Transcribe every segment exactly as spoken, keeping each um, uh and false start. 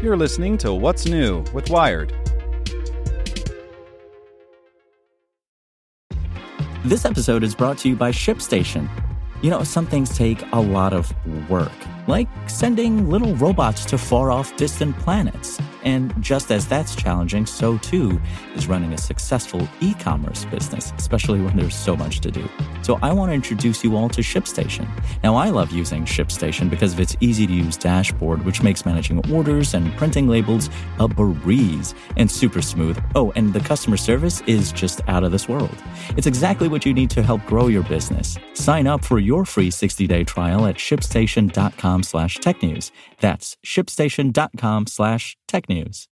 You're listening to What's New with Wired. This episode is brought to you by ShipStation. You know, some things take a lot of work, like sending little robots to far-off distant planets. And just as that's challenging, so too is running a successful e-commerce business, especially when there's so much to do. So I want to introduce you all to ShipStation. Now, I love using ShipStation because of its easy-to-use dashboard, which makes managing orders and printing labels a breeze and super smooth. Oh, and the customer service is just out of this world. It's exactly what you need to help grow your business. Sign up for your free sixty-day trial at shipstation.com slash technews. That's shipstation.com slash technews.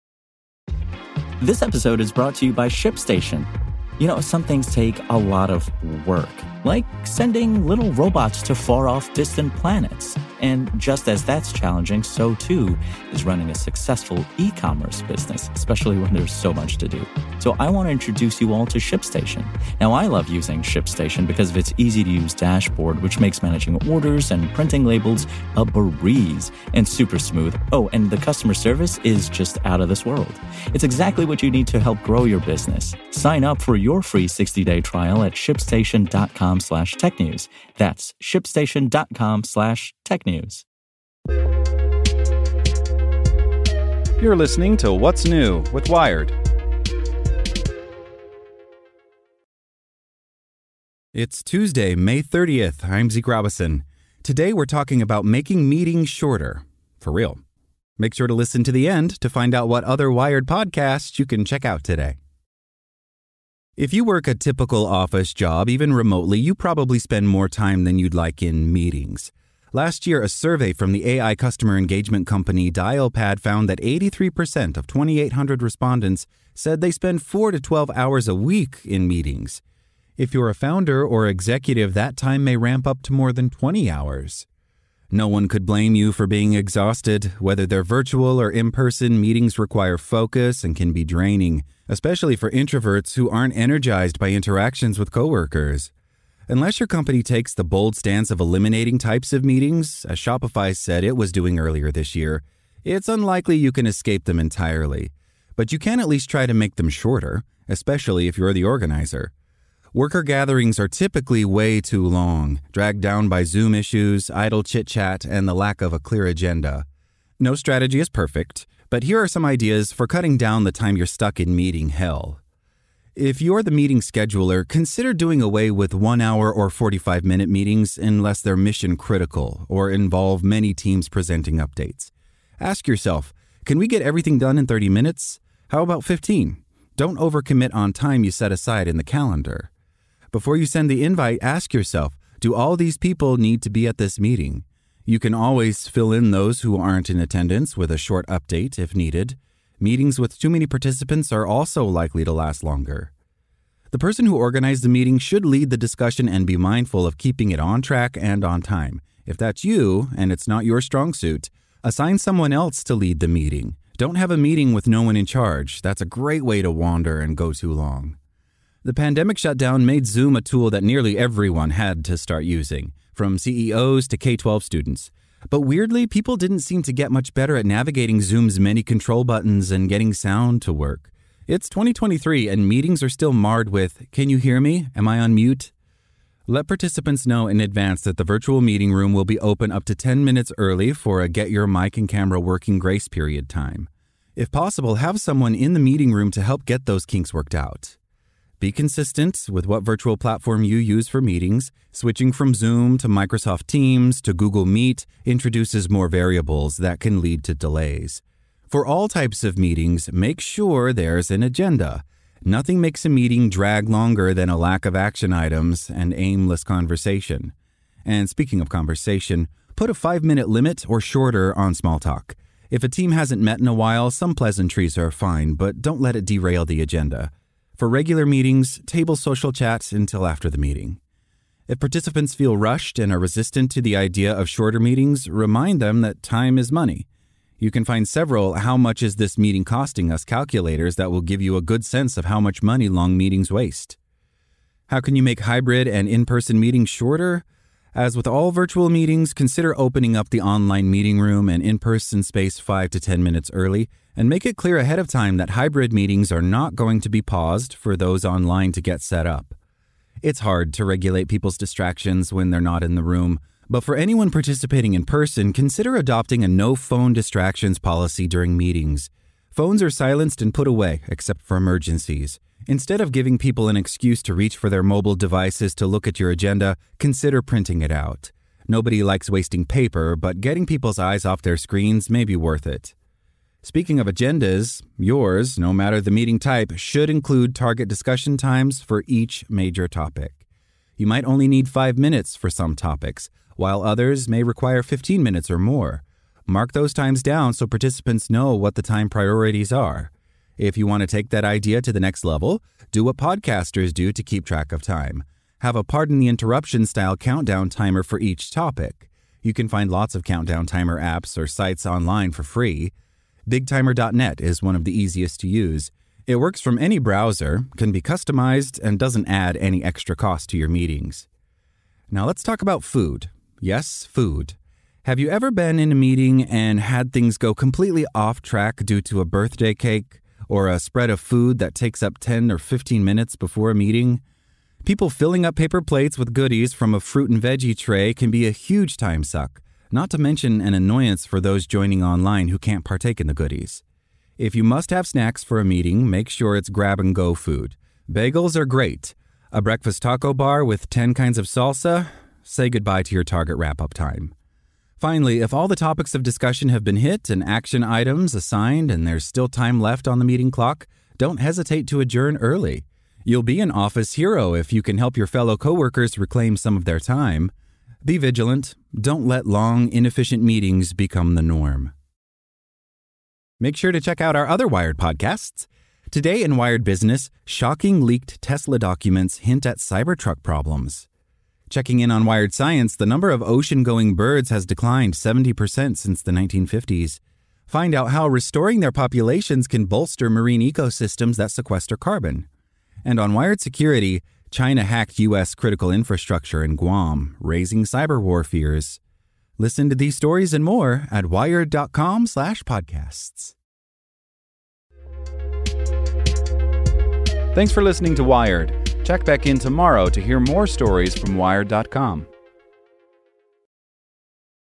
This episode is brought to you by ShipStation. You know, some things take a lot of work, like sending little robots to far-off distant planets. And just as that's challenging, so too is running a successful e-commerce business, especially when there's so much to do. So I want to introduce you all to ShipStation. Now, I love using ShipStation because of its easy-to-use dashboard, which makes managing orders and printing labels a breeze and super smooth. Oh, and the customer service is just out of this world. It's exactly what you need to help grow your business. Sign up for your free sixty-day trial at shipstation.com slash technews. That's shipstation.com slash technews. You're listening to What's New with Wired. It's Tuesday, May thirtieth. I'm Zeke Robison. Today we're talking about making meetings shorter. For real. Make sure to listen to the end to find out what other Wired podcasts you can check out today. If you work a typical office job, even remotely, you probably spend more time than you'd like in meetings. Last year, a survey from the A I customer engagement company Dialpad found that eighty-three percent of twenty-eight hundred respondents said they spend four to twelve hours a week in meetings. If you're a founder or executive, that time may ramp up to more than twenty hours. No one could blame you for being exhausted. Whether they're virtual or in-person, meetings require focus and can be draining, especially for introverts who aren't energized by interactions with coworkers. Unless your company takes the bold stance of eliminating types of meetings, as Shopify said it was doing earlier this year, it's unlikely you can escape them entirely. But you can at least try to make them shorter, especially if you're the organizer. Worker gatherings are typically way too long, dragged down by Zoom issues, idle chit-chat, and the lack of a clear agenda. No strategy is perfect, but here are some ideas for cutting down the time you're stuck in meeting hell. If you're the meeting scheduler, consider doing away with one-hour or forty-five minute meetings unless they're mission-critical or involve many teams presenting updates. Ask yourself, can we get everything done in thirty minutes? How about fifteen? Don't overcommit on time you set aside in the calendar. Before you send the invite, ask yourself, do all these people need to be at this meeting? You can always fill in those who aren't in attendance with a short update if needed. Meetings with too many participants are also likely to last longer. The person who organized the meeting should lead the discussion and be mindful of keeping it on track and on time. If that's you, and it's not your strong suit, assign someone else to lead the meeting. Don't have a meeting with no one in charge. That's a great way to wander and go too long. The pandemic shutdown made Zoom a tool that nearly everyone had to start using, from C E Os to K twelve students. But weirdly, people didn't seem to get much better at navigating Zoom's many control buttons and getting sound to work. It's twenty twenty-three and meetings are still marred with, "Can you hear me? Am I on mute?" Let participants know in advance that the virtual meeting room will be open up to ten minutes early for a get your mic and camera working grace period time. If possible, have someone in the meeting room to help get those kinks worked out. Be consistent with what virtual platform you use for meetings. Switching from Zoom to Microsoft Teams to Google Meet introduces more variables that can lead to delays. For all types of meetings, make sure there's an agenda. Nothing makes a meeting drag longer than a lack of action items and aimless conversation. And speaking of conversation, put a five-minute limit or shorter on small talk. If a team hasn't met in a while, some pleasantries are fine, but don't let it derail the agenda. For regular meetings, table social chat until after the meeting. If participants feel rushed and are resistant to the idea of shorter meetings, remind them that time is money. You can find several "how much is this meeting costing us" calculators that will give you a good sense of how much money long meetings waste. How can you make hybrid and in-person meetings shorter? As with all virtual meetings, consider opening up the online meeting room and in-person space five to ten minutes early, and make it clear ahead of time that hybrid meetings are not going to be paused for those online to get set up. It's hard to regulate people's distractions when they're not in the room, but for anyone participating in person, consider adopting a no phone distractions policy during meetings. Phones are silenced and put away, except for emergencies. Instead of giving people an excuse to reach for their mobile devices to look at your agenda, consider printing it out. Nobody likes wasting paper, but getting people's eyes off their screens may be worth it. Speaking of agendas, yours, no matter the meeting type, should include target discussion times for each major topic. You might only need five minutes for some topics, while others may require fifteen minutes or more. Mark those times down so participants know what the time priorities are. If you want to take that idea to the next level, do what podcasters do to keep track of time. Have a pardon the interruption style countdown timer for each topic. You can find lots of countdown timer apps or sites online for free. Big Timer dot net is one of the easiest to use. It works from any browser, can be customized, and doesn't add any extra cost to your meetings. Now let's talk about food. Yes, food. Have you ever been in a meeting and had things go completely off track due to a birthday cake or a spread of food that takes up ten or fifteen minutes before a meeting? People filling up paper plates with goodies from a fruit and veggie tray can be a huge time suck. Not to mention an annoyance for those joining online who can't partake in the goodies. If you must have snacks for a meeting, make sure it's grab-and-go food. Bagels are great. A breakfast taco bar with ten kinds of salsa? Say goodbye to your Target wrap-up time. Finally, if all the topics of discussion have been hit and action items assigned and there's still time left on the meeting clock, don't hesitate to adjourn early. You'll be an office hero if you can help your fellow coworkers reclaim some of their time. Be vigilant. Don't let long, inefficient meetings become the norm. Make sure to check out our other Wired podcasts. Today in Wired Business, shocking leaked Tesla documents hint at Cybertruck problems. Checking in on Wired Science, the number of ocean-going birds has declined seventy percent since the nineteen fifties. Find out how restoring their populations can bolster marine ecosystems that sequester carbon. And on Wired Security, China hacked U S critical infrastructure in Guam, raising cyber war fears. Listen to these stories and more at wired.com slash podcasts. Thanks for listening to Wired. Check back in tomorrow to hear more stories from wired dot com.